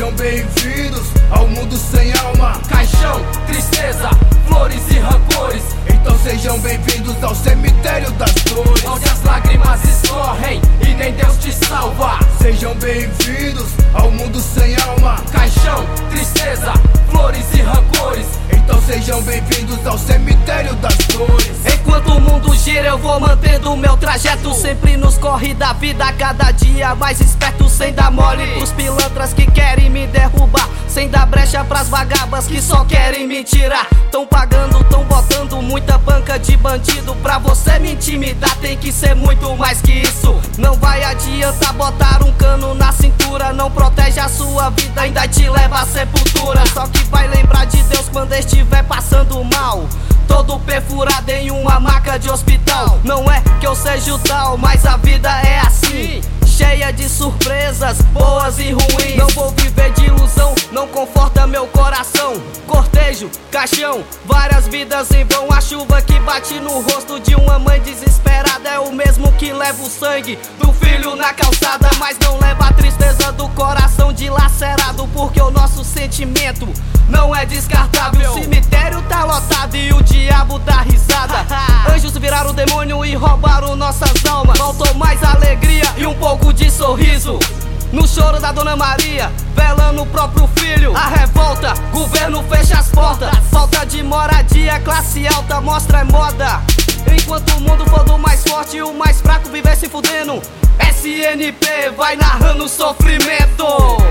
Sejam bem-vindos ao mundo sem alma. Caixão, tristeza, flores e rancores. Então sejam bem-vindos ao cemitério das dores, onde as lágrimas escorrem e nem Deus te salva. Sejam bem-vindos ao mundo sem alma. Caixão, tristeza, flores e rancores. Então sejam bem-vindos ao cemitério das dores. Enquanto o mundo gira eu vou mantendo o meu trajeto, sempre nos corre da vida, cada dia mais esperto, sem dar mole pros pilantras que querem me derrubar, sem dar brecha pras vagabas que só querem me tirar. Tão pagando, tão botando muita banca de bandido. Pra você me intimidar tem que ser muito mais que isso. Não vai adiantar botar um cano na cintura, não protege a sua vida, ainda te leva à sepultura. Só que vai lembrar de Deus quando estiver passando mal, todo perfurado em uma maca de hospital. Não é que eu seja o tal, mas a vida é assim, cheia de surpresas, boas e ruins. Não vou viver de ilusão, não conforta meu coração. Cortejo, caixão, várias vidas em vão. A chuva que bate no rosto de uma mãe desesperada é o mesmo que leva o sangue do filho na calçada, mas não leva a tristeza do coração dilacerado, porque o nosso sentimento não é descartável. O cemitério tá lotado e o diabo dá risada. Anjos viraram demônio e roubaram nossas almas. Faltou mais alegria e um pouco de sorriso no choro da Dona Maria, velando o próprio filho. A revolta, governo fecha as portas. Falta de moradia, classe alta mostra é moda. Enquanto o mundo for do mais forte e o mais fraco viver se fudendo, SNP vai narrando o sofrimento.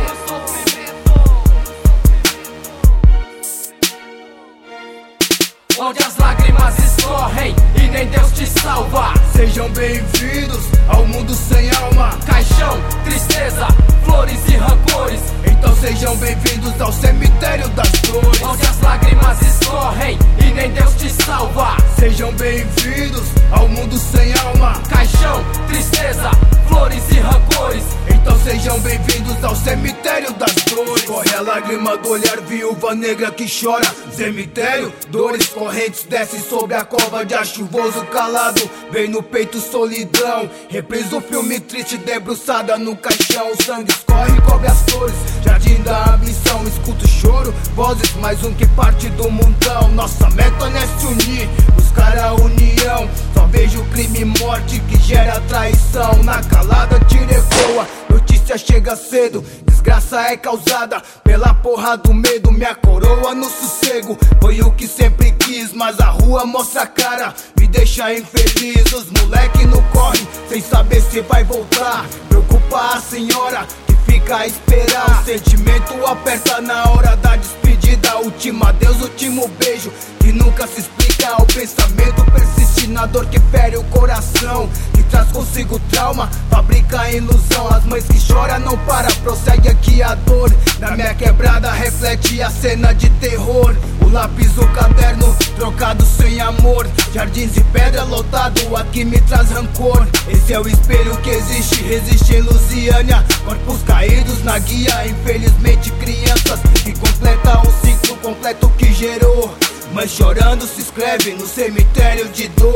Onde as lágrimas escorrem e nem Deus te salva. Sejam bem-vindos ao mundo sem alma. Caixão, tristeza, flores e rancores. Então sejam bem-vindos ao cemitério das dores, onde as lágrimas escorrem e nem Deus te salva. Sejam bem-vindos ao mundo sem alma. Caixão, tristeza, flores e rancores. Então sejam bem-vindos ao cemitério das dores. Corre a lágrima do olhar, viúva negra que chora. Cemitério, dores correntes descem sobre a cova de ar chuvoso calado. Vem no peito solidão, reprisa o filme triste debruçada no caixão. O sangue escorre e cobre as flores, jardim da ambição. Escuto o choro, vozes, mais um que parte do mundão. Nossa meta não é se unir, buscar a união. Só vejo crime e morte que gera traição. Na calada tira ecoa, notícia chega cedo. Desgraça é causada pela porra do medo. Minha coroa no sossego foi o que sempre quis, mas a rua mostra a cara, me deixa infeliz. Os moleque no corre, sem saber se vai voltar. Preocupa a senhora que fica a esperar. O sentimento aperta na hora da despedida. Última adeus, último beijo que nunca se explica. O pensamento persiste na dor que fere o coração, que traz consigo trauma, fabrica a ilusão. As mães que choram não para, prossegue aqui a dor. Na minha quebrada reflete a cena de terror. O lápis, o caderno, trocado sem amor. Jardins de pedra lotado, aqui me traz rancor. Esse é o espelho que existe, resiste em Lusiânia. Corpos caídos na guia, infelizmente crianças, que completa o ciclo completo que gerou. Mas chorando se escreve no cemitério de dor.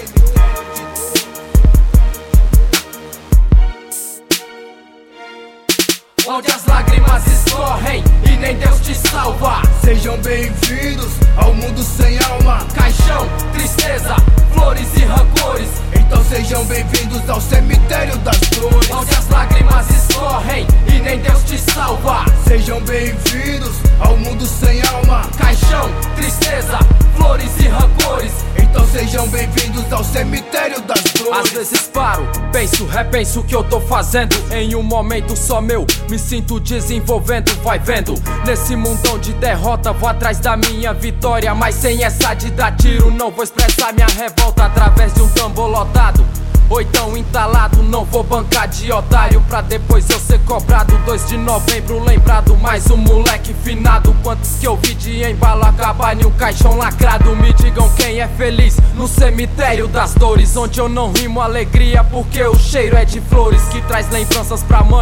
Onde as lágrimas escorrem e nem Deus te salva. Sejam bem-vindos ao mundo sem alma. Caixão, tristeza, flores e rancores. Então sejam bem-vindos ao cemitério das dores, onde as lágrimas escorrem e nem Deus te salva. Sejam bem-vindos ao mundo sem alma. Caixão, tristeza, flores e rancores. Então sejam bem-vindos ao cemitério das dores. Às vezes paro, penso, repenso o que eu tô fazendo. Em um momento só meu, me sinto desenvolvendo. Vai vendo, nesse mundão de derrota vou atrás da minha vitória. Mas sem essa de dar tiro, não vou expressar minha revolta através de um tambor lotado. Ou então entalado, não vou bancar de otário pra depois eu ser cobrado. 2 de novembro lembrado, mais um moleque finado. Quantos que eu vi de embalo acabar em um caixão lacrado. Me digam quem é feliz no cemitério das dores, onde eu não rimo alegria porque o cheiro é de flores, que traz lembranças pra mãe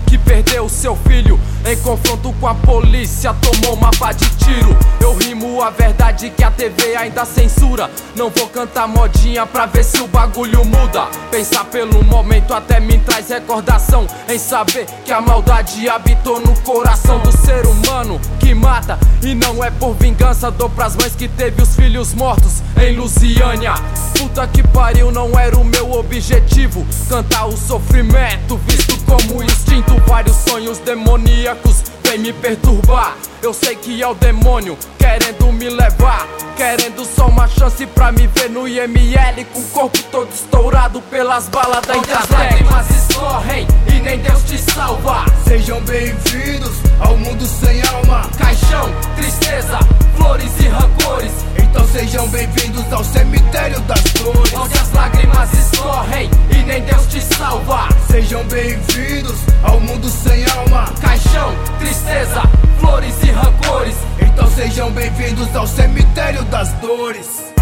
que perdeu seu filho em confronto com a polícia, tomou uma pá de tiro. Eu rimo a verdade que a TV ainda censura. Não vou cantar modinha pra ver se o bagulho muda. Pensar pelo momento até me traz recordação em saber que a maldade habitou no coração do ser humano que mata. E não é por vingança, dou pras mães que teve os filhos mortos em Lusiânia. Puta que pariu, não era o meu objetivo cantar o sofrimento visto como instinto. Vários sonhos demoníacos vem me perturbar. Eu sei que é o demônio querendo me levar, querendo só uma chance pra me ver no IML com o corpo todo estourado pelas balas da Onde as lágrimas escorrem e nem Deus te salva. Sejam bem-vindos ao mundo sem alma. Caixão, tristeza, flores e rancores. Então sejam bem-vindos ao cemitério das dores. Onde as lágrimas escorrem e nem Deus te salva. Sejam bem-vindos ao mundo sem alma. Caixão, tristeza, flores e rancores. Então sejam bem-vindos ao cemitério das dores.